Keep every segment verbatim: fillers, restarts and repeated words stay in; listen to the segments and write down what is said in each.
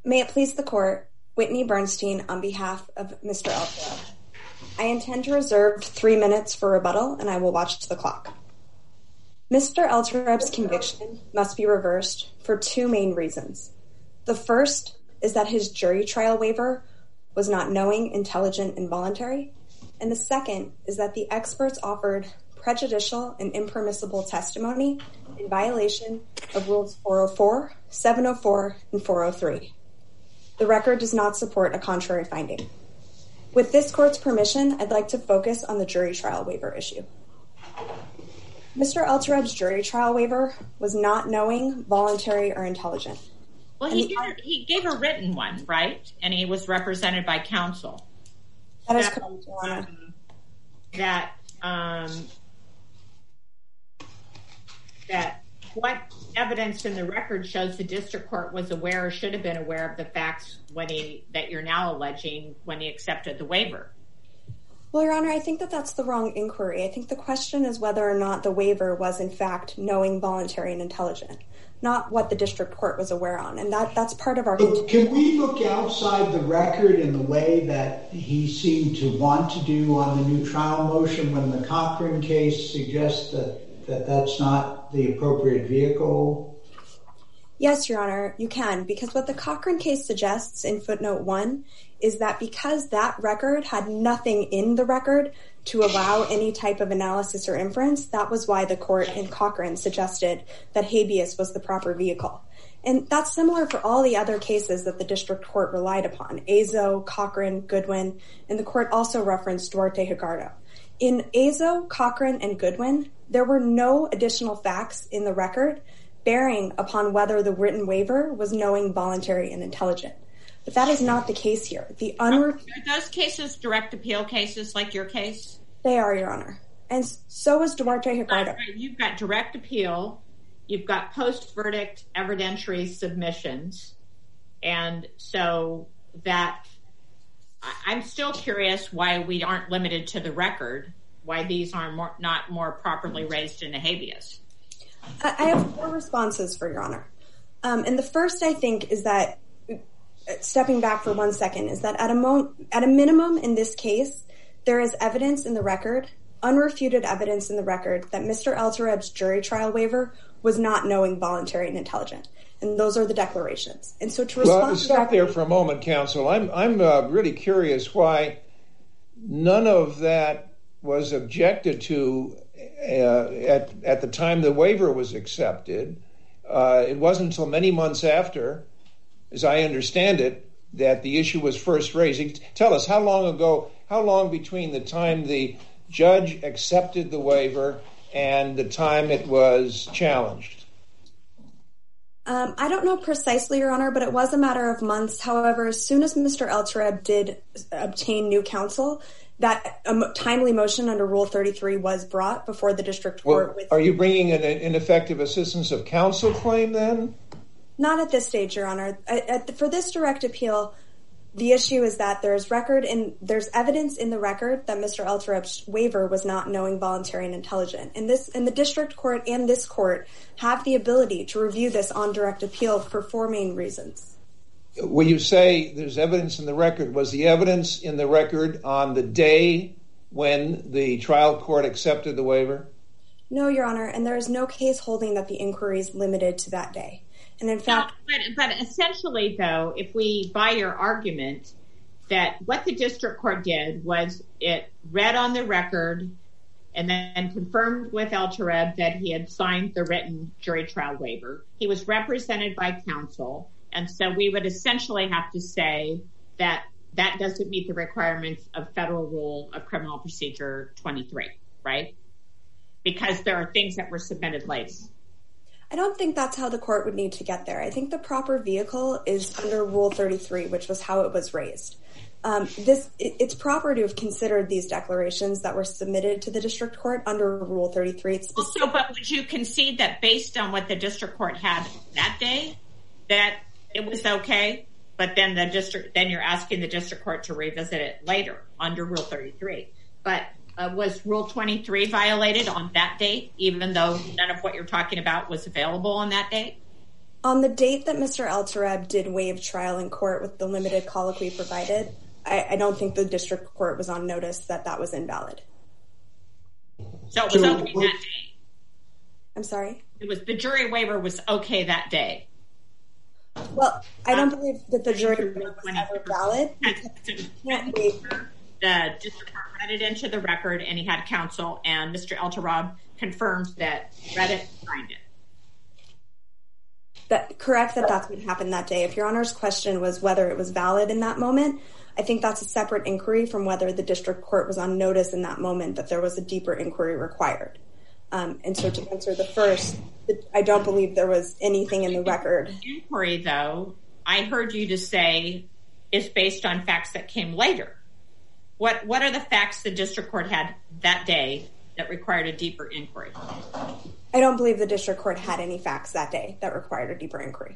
May it please the Court, Whitney Bernstein on behalf of Mister Altereb. I intend to reserve three minutes for rebuttal, and I will watch the clock. Mister Altereb's conviction must be reversed for two main reasons. The first is that his jury trial waiver was not knowing, intelligent, and voluntary. And the second is that the experts offered prejudicial and impermissible testimony in violation of Rules four oh four, seven oh four, and four oh three. The record does not support a contrary finding. With this Court's permission, I'd like to focus on the jury trial waiver issue. Mister Altereb's jury trial waiver was not knowing, voluntary, or intelligent. Well, he, the, gave, he gave a written one, right? And he was represented by counsel. That is correct, Your Honor. Um, that, um, that what evidence in the record shows the district court was aware or should have been aware of the facts when he that you're now alleging when he accepted the waiver? Well, Your Honor, I think that that's the wrong inquiry. I think the question is whether or not the waiver was, in fact, knowing, voluntary, and intelligent, not what the district court was aware on. And that that's part of our... But can we look outside the record in the way that he seemed to want to do on the new trial motion when the Cochran case suggests that, that that's not the appropriate vehicle? Yes, Your Honor, you can, because what the Cochran case suggests in footnote one is that because that record had nothing in the record to allow any type of analysis or inference, that was why the court in Cochran suggested that habeas was the proper vehicle. And that's similar for all the other cases that the district court relied upon, Azo, Cochran, Goodwin, and the court also referenced Duarte-Higardo. In Azo, Cochran, and Goodwin, there were no additional facts in the record bearing upon whether the written waiver was knowing, voluntary, and intelligent. But that is not the case here. The unre- Are those cases direct appeal cases like your case? They are, Your Honor. And so is Duarte-Higardo. You've got direct appeal. You've got post-verdict evidentiary submissions. And so that I'm still curious why we aren't limited to the record, why these are more, not more properly raised in a habeas. I have four responses for Your Honor. Um, and the first, I think, is that, stepping back for one second, is that at a, mo- at a minimum in this case, there is evidence in the record, unrefuted evidence in the record, that Mister Altereb's jury trial waiver was not knowing, voluntary, and intelligent. And those are the declarations. And so to respond well, stop to there for a moment, counsel. I'm I'm uh, really curious why none of that was objected to uh, at at the time the waiver was accepted. Uh, it wasn't until many months after, as I understand it, that the issue was first raised. Tell us, how long ago, how long between the time the judge accepted the waiver and the time it was challenged? Um, I don't know precisely, Your Honor, but it was a matter of months. However, as soon as Mister Altereb did obtain new counsel, that um, timely motion under Rule thirty-three was brought before the district court. Well, with- are you bringing an ineffective assistance of counsel claim then? Not at this stage, Your Honor. At, at, for this direct appeal, the issue is that there's record in there's evidence in the record that Mister Altereb's waiver was not knowing, voluntary, and intelligent. And this, and the district court and this court have the ability to review this on direct appeal for four main reasons. When you say there's evidence in the record, was the evidence in the record on the day when the trial court accepted the waiver? No, Your Honor, and there is no case holding that the inquiry is limited to that day. And in fact, no, but, but essentially, though, if we buy your argument that what the district court did was it read on the record and then confirmed with Altereb that he had signed the written jury trial waiver. He was represented by counsel, and so we would essentially have to say that that doesn't meet the requirements of Federal Rule of Criminal Procedure twenty-three, right? Because there are things that were submitted late. I don't think that's how the court would need to get there. I think the proper vehicle is under Rule thirty-three, which was how it was raised. Um, this it, it's proper to have considered these declarations that were submitted to the district court under Rule thirty-three. It's also, but would you concede that based on what the district court had that day, that it was okay, but then the district, then you're asking the district court to revisit it later under Rule thirty-three. But Uh, was Rule twenty-three violated on that date, even though none of what you're talking about was available on that date? On the date that Mister El-Tareb did waive trial in court with the limited colloquy provided, I, I don't think the district court was on notice that that was invalid. So it was okay that day? I'm sorry? It was the jury waiver was okay that day? Well, I don't believe that the jury waiver was ever valid. The district court read it into the record, and he had counsel, and Mister El-Tareb confirmed that, read it, signed it. That, correct that that's what happened that day. If Your Honor's question was whether it was valid in that moment, I think that's a separate inquiry from whether the district court was on notice in that moment that there was a deeper inquiry required. Um, and so to answer the first, I don't believe there was anything in the record. The inquiry, though, I heard you to say is based on facts that came later. What what are the facts the district court had that day that required a deeper inquiry? I don't believe the district court had any facts that day that required a deeper inquiry.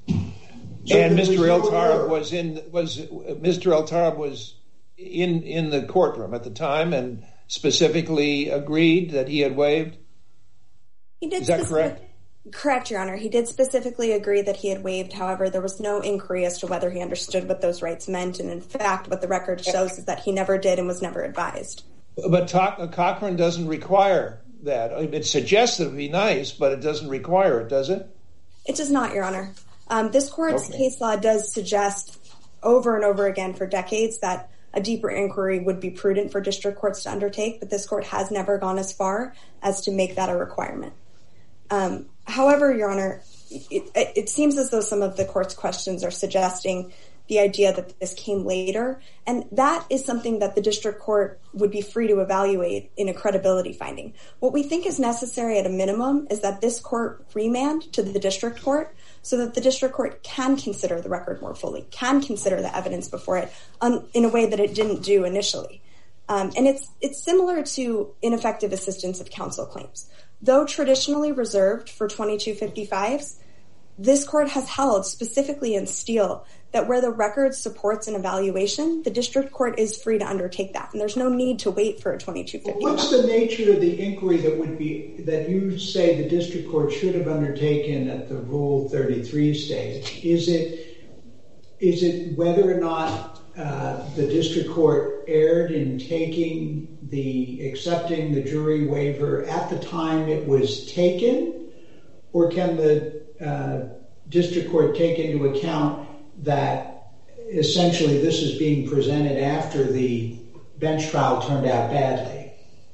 And Mister El-Tareb was in was Mister El-Tareb was in in the courtroom at the time and specifically agreed that he had waived? He did. Is that correct? Correct, Your Honor. He did specifically agree that he had waived. However, there was no inquiry as to whether he understood what those rights meant. And in fact, what the record shows is that he never did and was never advised. But Cochran doesn't require that. It suggests it would be nice, but it doesn't require it, does it? It does not, Your Honor. Um, this court's Okay. case law does suggest over and over again for decades that a deeper inquiry would be prudent for district courts to undertake, but this court has never gone as far as to make that a requirement. Um, however, Your Honor, it, it seems as though some of the court's questions are suggesting the idea that this came later, and that is something that the district court would be free to evaluate in a credibility finding. What we think is necessary at a minimum is that this court remand to the district court so that the district court can consider the record more fully, can consider the evidence before it um, in a way that it didn't do initially. Um, and it's it's similar to ineffective assistance of counsel claims. Though traditionally reserved for twenty-two fifty-fives, this court has held, specifically in Steele, that where the record supports an evaluation, the district court is free to undertake that, and there's no need to wait for a twenty-two fifty-five. What's the nature of the inquiry that would be that you say the district court should have undertaken at the Rule thirty-three stage? Is it is it whether or not uh, the district court erred in taking the accepting the jury waiver at the time it was taken, or can the uh, district court take into account that essentially this is being presented after the bench trial turned out badly?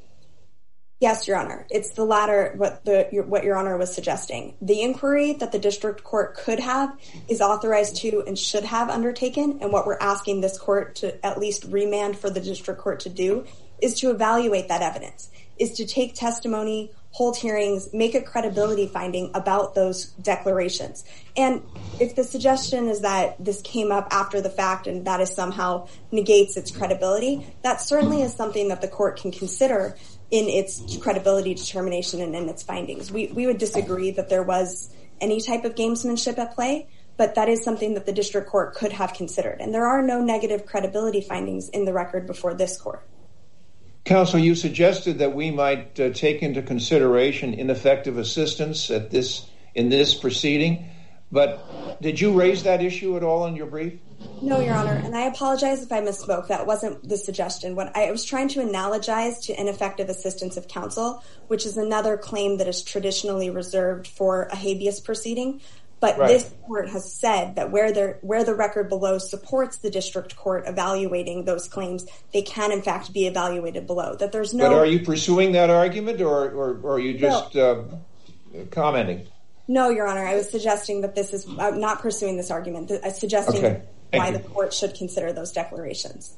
Yes, Your Honor. It's the latter, what the your, what Your Honor was suggesting. The inquiry that the district court could have is authorized to and should have undertaken, and what we're asking this court to at least remand for the district court to do is to evaluate that evidence, is to take testimony, hold hearings, make a credibility finding about those declarations. And if the suggestion is that this came up after the fact and that is somehow negates its credibility, that certainly is something that the court can consider in its credibility determination and in its findings. We we would disagree that there was any type of gamesmanship at play, but that is something that the district court could have considered. And there are no negative credibility findings in the record before this court. Counsel, you suggested that we might uh, take into consideration ineffective assistance at this in this proceeding, but did you raise that issue at all in your brief? No, Your Honor, and I apologize if I misspoke. That wasn't the suggestion. What I was trying to analogize to ineffective assistance of counsel, which is another claim that is traditionally reserved for a habeas proceeding. But right. This court has said that where the where the record below supports the district court evaluating those claims, they can in fact be evaluated below. That there's no. But are you pursuing that argument, or or, or are you just no. uh, commenting? No, Your Honor. I was suggesting that this is I'm not pursuing this argument. I'm suggesting okay. why you. the court should consider those declarations.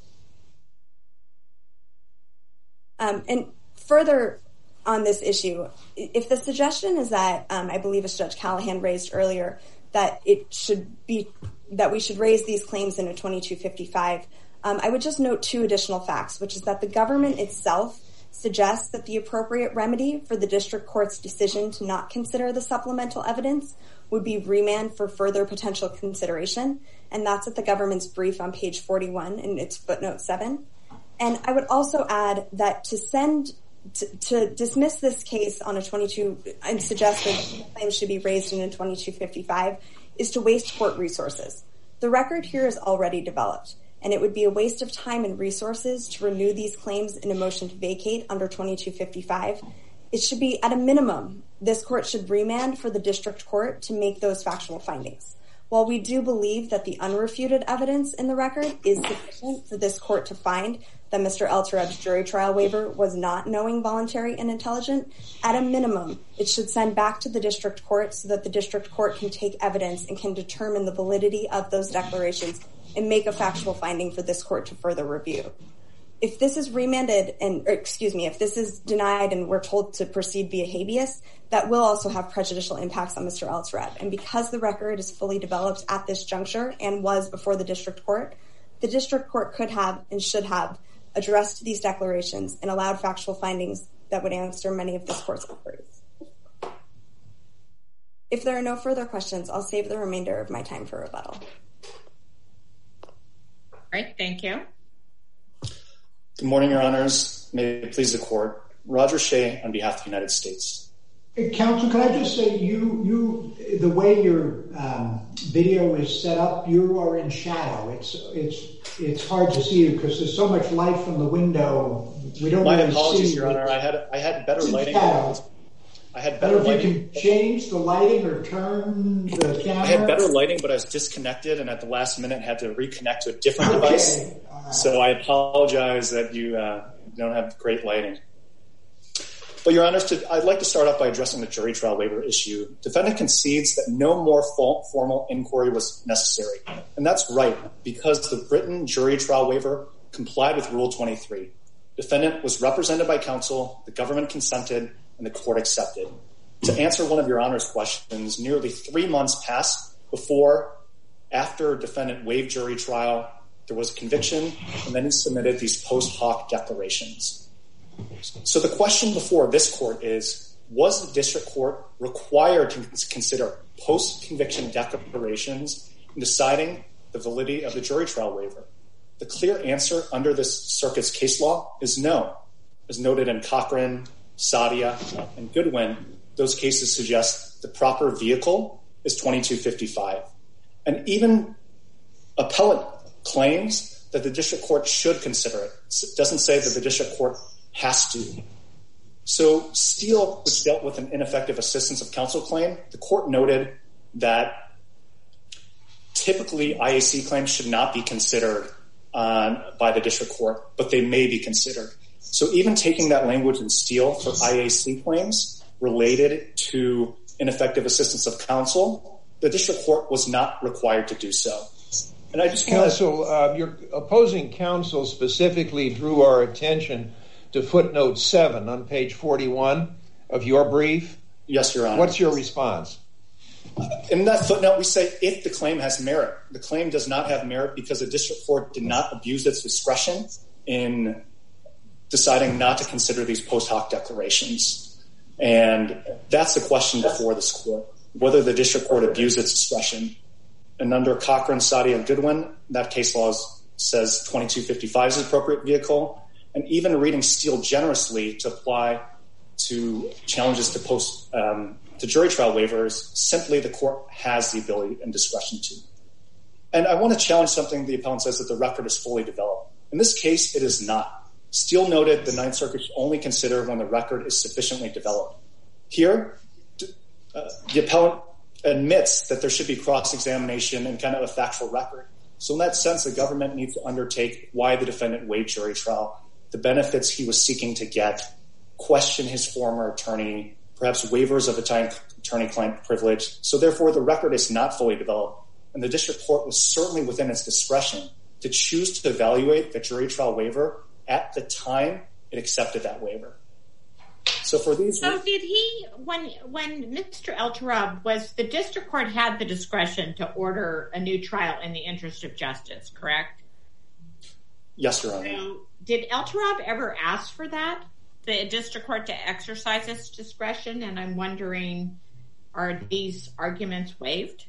Um, and further. On this issue, if the suggestion is that, um, I believe as Judge Callahan raised earlier, that it should be, that we should raise these claims in a twenty-two fifty-five, um, I would just note two additional facts, which is that the government itself suggests that the appropriate remedy for the district court's decision to not consider the supplemental evidence would be remand for further potential consideration, and that's at the government's brief on page forty-one in its footnote seven. And I would also add that to send to, to dismiss this case on a twenty-two and suggest that claims should be raised in a twenty-two fifty-five is to waste court resources. The record here is already developed, and it would be a waste of time and resources to renew these claims in a motion to vacate under twenty-two fifty-five. It should be, at a minimum, this court should remand for the district court to make those factual findings. While we do believe that the unrefuted evidence in the record is sufficient for this court to find that Mister El-Tareb's jury trial waiver was not knowing, voluntary, and intelligent, at a minimum, it should send back to the district court so that the district court can take evidence and can determine the validity of those declarations and make a factual finding for this court to further review. If this is remanded and, or excuse me, if this is denied and we're told to proceed via habeas, that will also have prejudicial impacts on Mister El-Tareb. And because the record is fully developed at this juncture and was before the district court, the district court could have and should have addressed these declarations and allowed factual findings that would answer many of this court's inquiries. If there are no further questions, I'll save the remainder of my time for rebuttal. All right, thank you. Good morning, Your Honors. May it please the court. Roger Shea on behalf of the United States. Hey, counsel, can I just say, you, you, the way your um, video is set up, you are in shadow. It's, it's, it's hard to see you because there's so much light from the window. We don't. My really apologies, see Your Honor. I had, I had better lighting. Shadow. I had better I don't know lighting. if you can change the lighting or turn the camera. I had better lighting, but I was disconnected, and at the last minute had to reconnect to a different okay. device. Right. So I apologize that you uh, don't have great lighting. But, Your Honors, to, I'd like to start off by addressing the jury trial waiver issue. Defendant concedes that no more formal inquiry was necessary. And that's right, because the written jury trial waiver complied with Rule twenty-three. Defendant was represented by counsel, the government consented, and the court accepted. To answer one of Your Honor's questions, nearly three months passed before, after defendant waived jury trial, there was conviction, and then he submitted these post hoc declarations. So the question before this court is, was the district court required to consider post-conviction declarations in deciding the validity of the jury trial waiver? The clear answer under this circuit's case law is no. As noted in Cochran, Sadia, and Goodwin, those cases suggest the proper vehicle is twenty-two fifty-five. And even appellate claims that the district court should consider it. It doesn't say that the district court has to. So Steele, which dealt with an ineffective assistance of counsel claim, the court noted that typically I A C claims should not be considered uh, by the district court, but they may be considered. So even taking that language in Steele for I A C claims related to ineffective assistance of counsel, the district court was not required to do so. And I just counsel, uh, your opposing counsel specifically drew our attention to footnote seven on page forty-one of your brief. Yes, Your Honor. What's your response? In that footnote, we say if the claim has merit. The claim does not have merit because the district court did not abuse its discretion in deciding not to consider these post hoc declarations. And that's the question before this court, whether the district court abused its discretion. And under Cochran, Sadia, and Goodwin, that case law says twenty-two fifty-five is the appropriate vehicle. And even reading Steele generously to apply to challenges to post um, to jury trial waivers, simply the court has the ability and discretion to. And I want to challenge something the appellant says, that the record is fully developed. In this case, it is not. Steele noted the Ninth Circuit should only consider when the record is sufficiently developed. Here, uh, the appellant admits that there should be cross-examination and kind of a factual record. So in that sense, the government needs to undertake why the defendant waived jury trial, the benefits he was seeking to get, question his former attorney, perhaps waivers of attorney-client privilege. So therefore, the record is not fully developed, and the district court was certainly within its discretion to choose to evaluate the jury trial waiver at the time it accepted that waiver. So for these, so did he when when Mister El-Tareb, was the district court had the discretion to order a new trial in the interest of justice, correct? Yes, Your Honor. So did El-Tareb ever ask for that, the district court to exercise its discretion? And I'm wondering, are these arguments waived?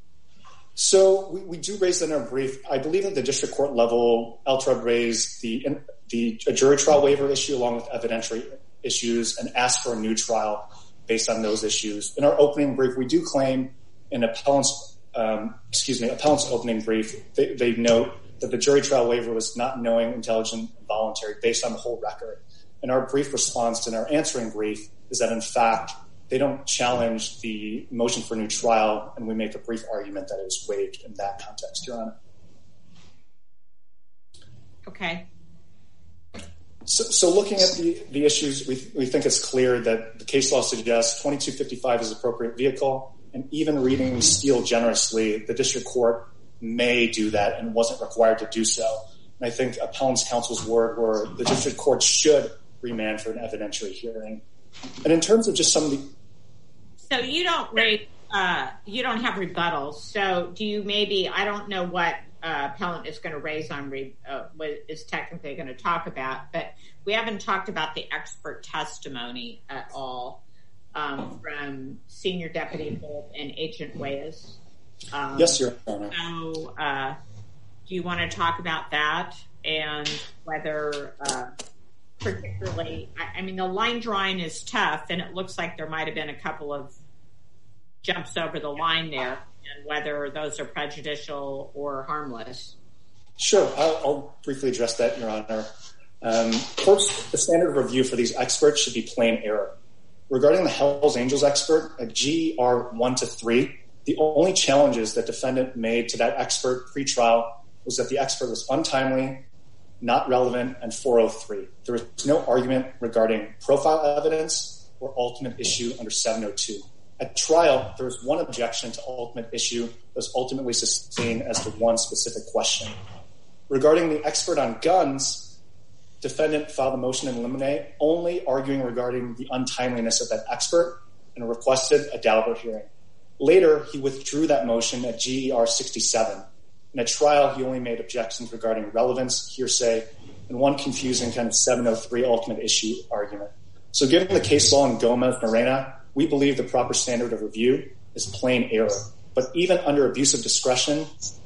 So we, we do raise in our brief. I believe at the district court level, El-Tareb raised the the jury trial waiver issue along with evidentiary issues and ask for a new trial based on those issues. In our opening brief, we do claim in appellant's, um, excuse me, appellant's opening brief, they, they note that the jury trial waiver was not knowing, intelligent, and voluntary based on the whole record. And our brief response in our answering brief is that, in fact, they don't challenge the motion for a new trial, and we make a brief argument that it was waived in that context, Your Honor. Okay. So, so looking at the, the issues, we, we think it's clear that the case law suggests twenty-two fifty-five is an appropriate vehicle, and even reading Steele generously, the district court may do that and wasn't required to do so. And I think appellant's counsel's word were the district court should remand for an evidentiary hearing. And in terms of just some of the... So you don't rate, uh, you don't have rebuttals. So do you maybe, I don't know what uh, appellant is going to raise on, re, uh, what is technically going to talk about, but we haven't talked about the expert testimony at all um, from Senior Deputy Holt and Agent Weyes. Um, yes, Your Honor. So uh, do you want to talk about that and whether... Uh, particularly, I, I mean, the line drawing is tough, and it looks like there might have been a couple of jumps over the line there, and whether those are prejudicial or harmless. Sure, I'll, I'll briefly address that, Your Honor. Um, first, the standard of review for these experts should be plain error. Regarding the Hells Angels expert, at G E R one to three, the only challenges that defendant made to that expert pre-trial was that the expert was untimely, not relevant, and four oh three. There was no argument regarding profile evidence or ultimate issue under seven oh two. At trial, there was one objection to ultimate issue that was ultimately sustained as to one specific question. Regarding the expert on guns, defendant filed a motion in limine only arguing regarding the untimeliness of that expert and requested a Daubert hearing. Later, he withdrew that motion at G E R sixty-seven. In a trial, he only made objections regarding relevance, hearsay, and one confusing kind of seven oh three ultimate issue argument. So given the case law in Gomez-Morena, we believe the proper standard of review is plain error. But even under abuse of discretion,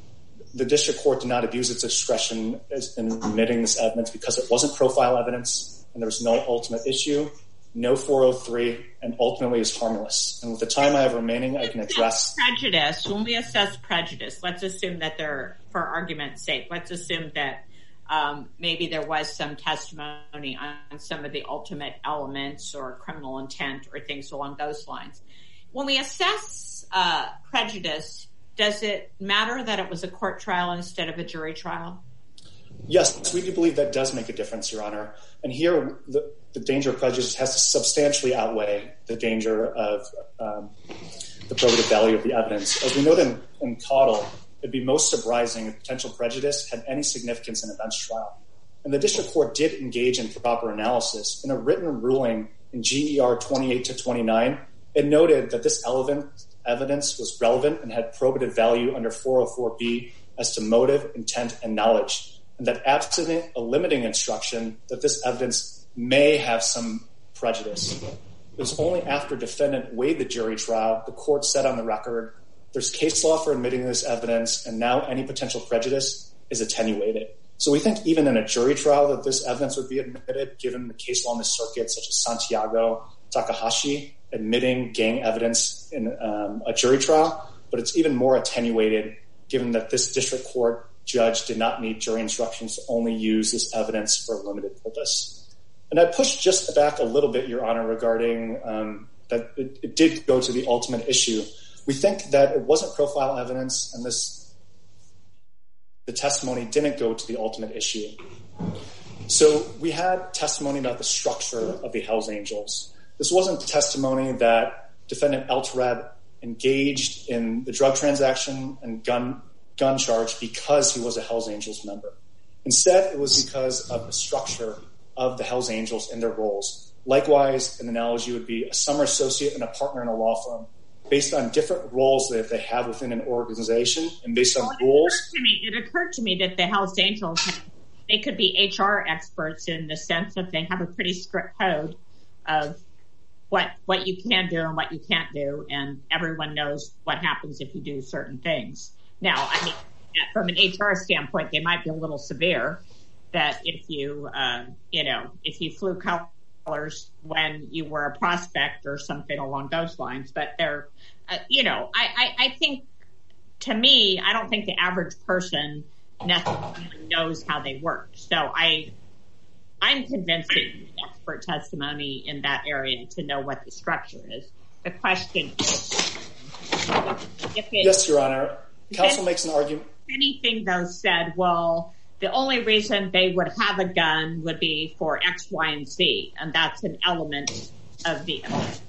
the district court did not abuse its discretion in admitting this evidence because it wasn't profile evidence and there was no ultimate issue, no four oh three, and ultimately is harmless. And with the time I have remaining, I can address... Prejudice. When we assess prejudice, let's assume that there, for argument's sake, let's assume that um, maybe there was some testimony on some of the ultimate elements or criminal intent or things along those lines. When we assess uh, prejudice, does it matter that it was a court trial instead of a jury trial? Yes, we do believe that does make a difference, Your Honor. And here, the, the danger of prejudice has to substantially outweigh the danger of um, the probative value of the evidence. As we noted in, in Caudill, it'd be most surprising if potential prejudice had any significance in a bench trial. And the district court did engage in proper analysis. In a written ruling in G E R twenty-eight to twenty-nine, it noted that this evidence was relevant and had probative value under four oh four B as to motive, intent, and knowledge, and that absent a limiting instruction that this evidence may have some prejudice. It was only after defendant waived the jury trial, the court said on the record, there's case law for admitting this evidence, and now any potential prejudice is attenuated. So we think even in a jury trial that this evidence would be admitted, given the case law in the circuit, such as Santiago, Takahashi, admitting gang evidence in um, a jury trial, but it's even more attenuated given that this district court judge did not need jury instructions to only use this evidence for a limited purpose. And I pushed just back a little bit, Your Honor, regarding um, that it, it did go to the ultimate issue. We think that it wasn't profile evidence, and this the testimony didn't go to the ultimate issue. So we had testimony about the structure of the Hells Angels. This wasn't testimony that defendant Eltoreb engaged in the drug transaction and gun gun charge because he was a Hells Angels member. Instead, it was because of the structure of the Hells Angels and their roles. Likewise, an analogy would be a summer associate and a partner in a law firm, based on different roles that they have within an organization and based on well, it rules. Occurred to me, it occurred to me that the Hells Angels, they could be H R experts in the sense that they have a pretty strict code of what what you can do and what you can't do, and everyone knows what happens if you do certain things. Now, I mean, from an H R standpoint, they might be a little severe, that if you, uh, you know, if you flew colors dollars when you were a prospect or something along those lines. But they're, uh, you know, I, I, I think, to me, I don't think the average person necessarily knows how they work. So I, I'm convinced that you need expert testimony in that area to know what the structure is. The question is, if it, yes, Your Honor. Counsel makes an argument. Anything, though, said, well, the only reason they would have a gun would be for X, Y, and Z, and that's an element of the,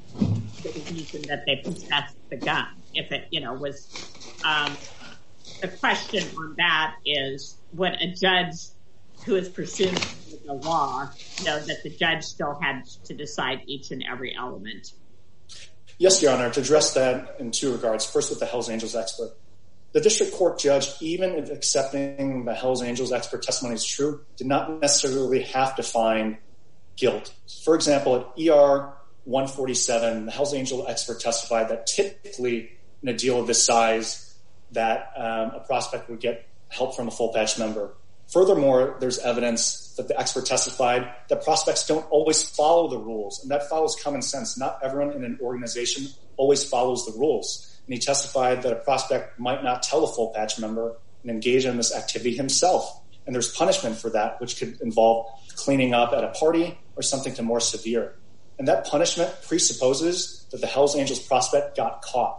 the reason that they possessed the gun. If it, you know, was um, the question on that is, would a judge who is pursuing the law know that the judge still had to decide each and every element? Yes, Your Honor. To address that in two regards. First, with the Hells Angels expert. The district court judge, even if accepting the Hells Angels expert testimony is true, did not necessarily have to find guilt. For example, at E R one forty-seven, the Hells Angel expert testified that typically in a deal of this size, that um, a prospect would get help from a full patch member. Furthermore, there's evidence that the expert testified that prospects don't always follow the rules, and that follows common sense. Not everyone in an organization always follows the rules. And he testified that a prospect might not tell a full patch member and engage in this activity himself. And there's punishment for that, which could involve cleaning up at a party or something to more severe. And that punishment presupposes that the Hells Angels prospect got caught.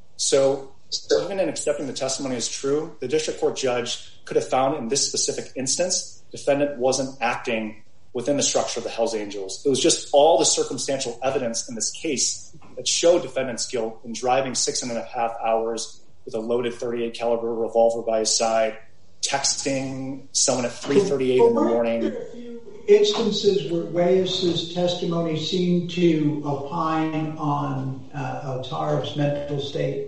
So even in accepting the testimony as true, the district court judge could have found in this specific instance, defendant wasn't acting within the structure of the Hells Angels. It was just all the circumstantial evidence in this case that showed defendant's guilt in driving six and a half hours with a loaded thirty-eight caliber revolver by his side, texting someone at three thirty-eight in the morning. There are a few instances where Weis's testimony seemed to opine on uh, Altarev's mental state.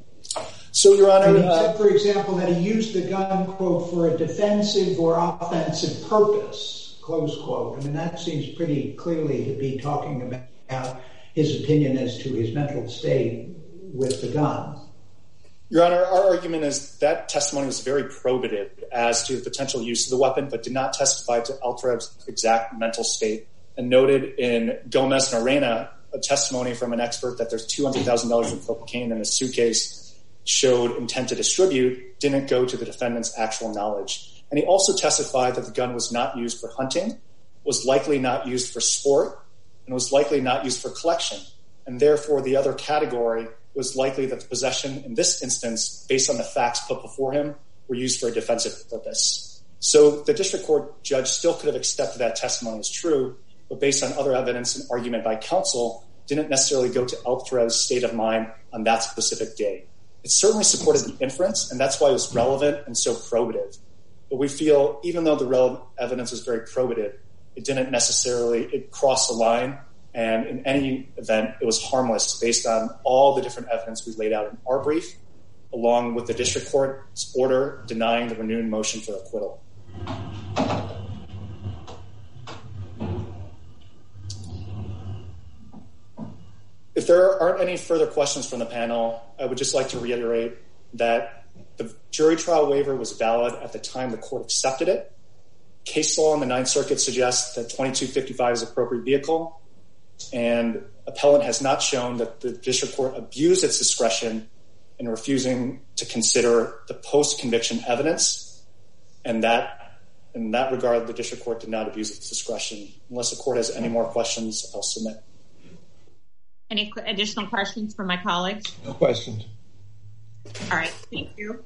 So, Your Honor, and he uh, said, for example, that he used the gun, quote, for a defensive or offensive purpose, close quote. I mean, that seems pretty clearly to be talking about his opinion as to his mental state with the gun. Your Honor, our argument is that testimony was very probative as to the potential use of the weapon, but did not testify to Altarev's exact mental state, and noted in Gomez and Arena a testimony from an expert that there's two hundred thousand dollars of cocaine in a suitcase showed intent to distribute, didn't go to the defendant's actual knowledge. And he also testified that the gun was not used for hunting, was likely not used for sport, and was likely not used for collection. And therefore, the other category was likely that the possession in this instance, based on the facts put before him, were used for a defensive purpose. So the district court judge still could have accepted that testimony as true, but based on other evidence and argument by counsel, didn't necessarily go to Altarev's state of mind on that specific day. It certainly supported the inference, and that's why it was relevant and so probative. But we feel, even though the relevant evidence is very probative, it didn't necessarily, it crossed the line, and in any event, it was harmless based on all the different evidence we laid out in our brief, along with the district court's order denying the renewed motion for acquittal. If there aren't any further questions from the panel, I would just like to reiterate that the jury trial waiver was valid at the time the court accepted it. Case law in the Ninth Circuit suggests that twenty-two fifty-five is an appropriate vehicle, and appellant has not shown that the district court abused its discretion in refusing to consider the post-conviction evidence, and that, in that regard, the district court did not abuse its discretion. Unless the court has any more questions, I'll submit. Any additional questions from my colleagues? No questions. All right, thank you.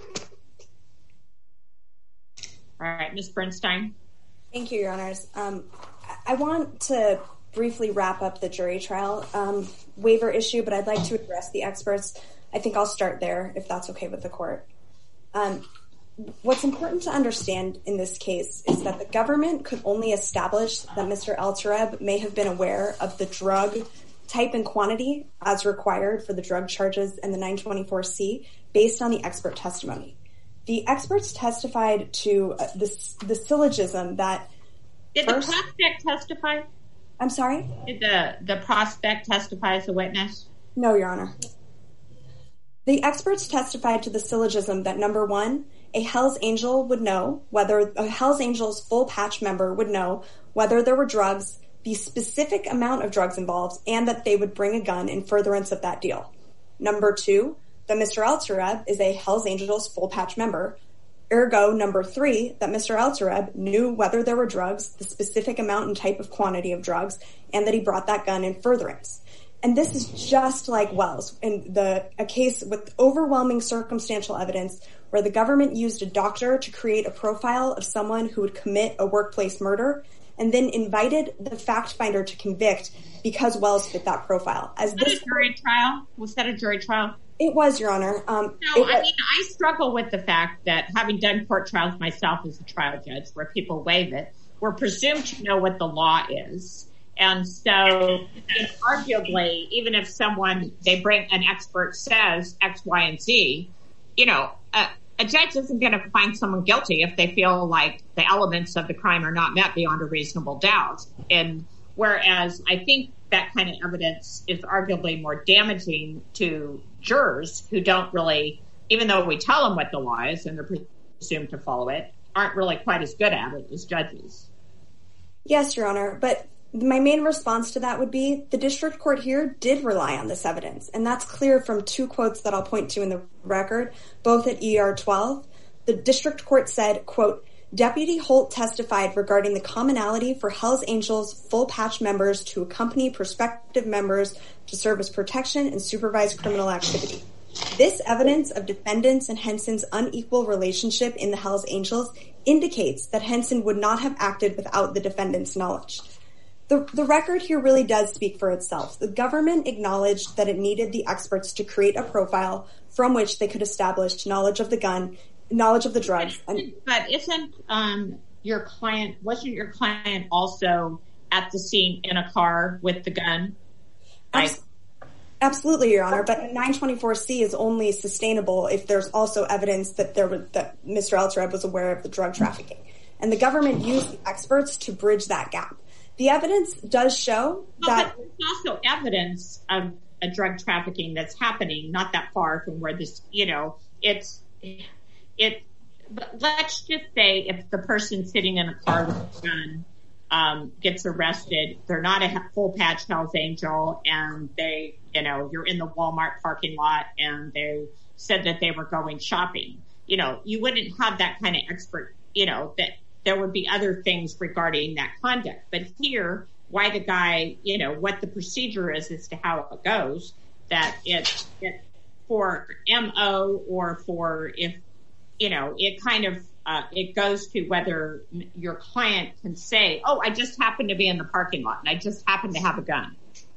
All right, Miz Bernstein. Thank you, Your Honors. Um, I want to briefly wrap up the jury trial um, waiver issue, but I'd like to address the experts. I think I'll start there, if that's okay with the court. Um, what's important to understand in this case is that the government could only establish that Mister Altareb may have been aware of the drug type and quantity as required for the drug charges and the nine twenty-four C based on the expert testimony. The experts testified to uh, the, the syllogism that... Did first, the prospect testify? I'm sorry? Did the, the prospect testify as a witness? No, Your Honor. The experts testified to the syllogism that, number one, a Hells Angel would know whether... A Hells Angel's full patch member would know whether there were drugs the specific amount of drugs involved, and that they would bring a gun in furtherance of that deal. Number two, that Mister El-Tareb is a Hells Angels full patch member. Ergo, number three, that Mister El-Tareb knew whether there were drugs, the specific amount and type of quantity of drugs, and that he brought that gun in furtherance. And this is just like Wells, in the a case with overwhelming circumstantial evidence where the government used a doctor to create a profile of someone who would commit a workplace murder and then invited the fact finder to convict because Wells fit that profile. As was that this a jury trial? Was that a jury trial? It was, Your Honor. Um, no, I mean, I struggle with the fact that having done court trials myself as a trial judge where people waive it, we're presumed to know what the law is. And so arguably, even if someone, they bring an expert says X, Y, and Z, you know, a, a judge isn't going to find someone guilty if they feel like the elements of the crime are not met beyond a reasonable doubt. And whereas I think that kind of evidence is arguably more damaging to jurors who don't really, even though we tell them what the law is and they're presumed to follow it, aren't really quite as good at it as judges. Yes, Your Honor, but my main response to that would be the district court here did rely on this evidence, and that's clear from two quotes that I'll point to in the record, both at E R twelve. The district court said, quote, Deputy Holt testified regarding the commonality for Hells Angels full patch members to accompany prospective members to serve as protection and supervise criminal activity. This evidence of defendants and Henson's unequal relationship in the Hells Angels indicates that Henson would not have acted without the defendant's knowledge. The, the record here really does speak for itself. The government acknowledged that it needed the experts to create a profile from which they could establish knowledge of the gun, knowledge of the drugs. And, but isn't um, your client, wasn't your client also at the scene in a car with the gun? Like, absolutely, Your Honor, but nine twenty-four C is only sustainable if there's also evidence that there was, that Mister El-Tareb was aware of the drug trafficking. And the government used the experts to bridge that gap. The evidence does show that... But there's also evidence of a drug trafficking that's happening not that far from where this, you know, it's... it. But let's just say if the person sitting in a car with a gun um, gets arrested, they're not a full patch Hells Angel, and they, you know, you're in the Walmart parking lot and they said that they were going shopping. You know, you wouldn't have that kind of expert, you know, that there would be other things regarding that conduct. But here, why the guy, you know, what the procedure is as to how it goes, that it, it for M O or for if, you know, it kind of, uh, it goes to whether your client can say, oh, I just happened to be in the parking lot and I just happened to have a gun.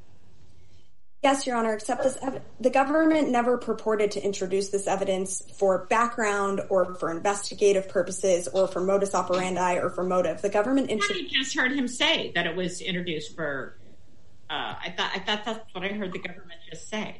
Yes, Your Honor, except this, the government never purported to introduce this evidence for background or for investigative purposes or for modus operandi or for motive. The government... Intro- I just heard him say that it was introduced for... Uh, I thought I thought that's what I heard the government just say.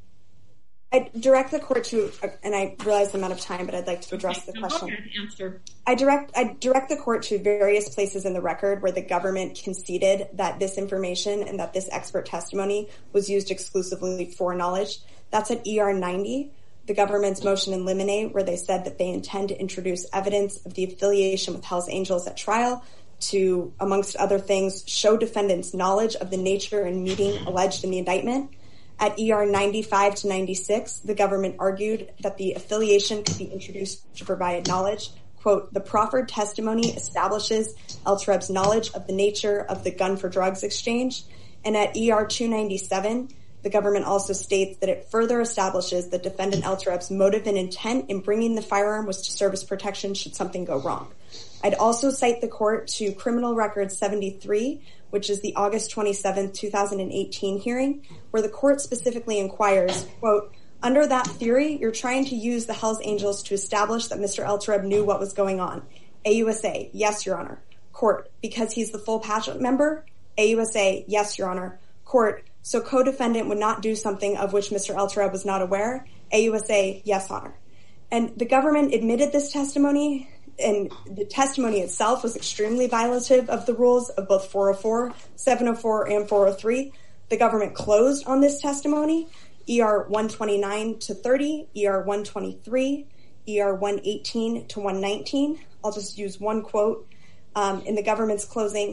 I direct the court to, and I realize I'm out of time, but I'd like to address okay, the no, question. Go ahead, answer. I direct I direct the court to various places in the record where the government conceded that this information and that this expert testimony was used exclusively for knowledge. That's at E R ninety, the government's motion in limine, where they said that they intend to introduce evidence of the affiliation with Hells Angels at trial to, amongst other things, show defendants' knowledge of the nature and meeting alleged in the indictment. At E R ninety-five to ninety-six, the government argued that the affiliation could be introduced to provide knowledge. Quote, the proffered testimony establishes El-Tareb's knowledge of the nature of the gun for drugs exchange. And at E R two ninety-seven, the government also states that it further establishes that defendant El-Tareb's motive and intent in bringing the firearm was to serve as protection should something go wrong. I'd also cite the court to Criminal Record seventy-three, which is the August twenty-seventh, two thousand eighteen hearing, where the court specifically inquires, quote, under that theory, you're trying to use the Hells Angels to establish that Mister El-Tareb knew what was going on. A U S A, yes, Your Honor. Court, because he's the full patch member? A U S A, yes, Your Honor. Court, so co-defendant would not do something of which Mister El-Tareb was not aware? A U S A, yes, Honor. And the government admitted this testimony, and the testimony itself was extremely violative of the rules of both four oh four, seven oh four, and four oh three. The government closed on this testimony, E R one twenty-nine to thirty, E R one twenty-three, E R one eighteen to one nineteen. I'll just use one quote. Um, in the government's closing,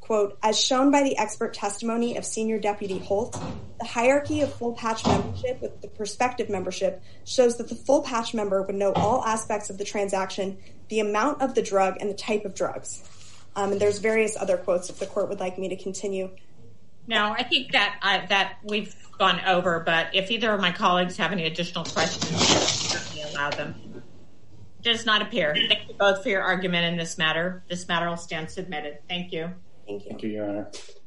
quote, as shown by the expert testimony of Senior Deputy Holt, the hierarchy of full patch membership with the prospective membership shows that the full patch member would know all aspects of the transaction, the amount of the drug, and the type of drugs. Um, and there's various other quotes if the court would like me to continue. No, I think that I, that we've gone over, but if either of my colleagues have any additional questions, I'll certainly allow them. Does not appear. Thank you both for your argument in this matter. This matter will stand submitted. Thank you. Thank you. Thank you, Your Honor.